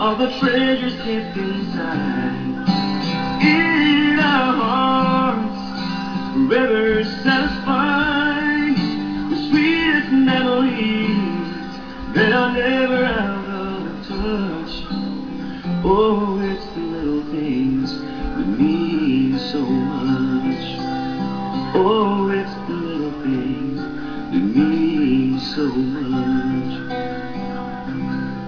all the treasures kept inside in our hearts, forever satisfied, the sweetest memories that are never out of touch. Oh, it's the little things that mean so much. Oh, it's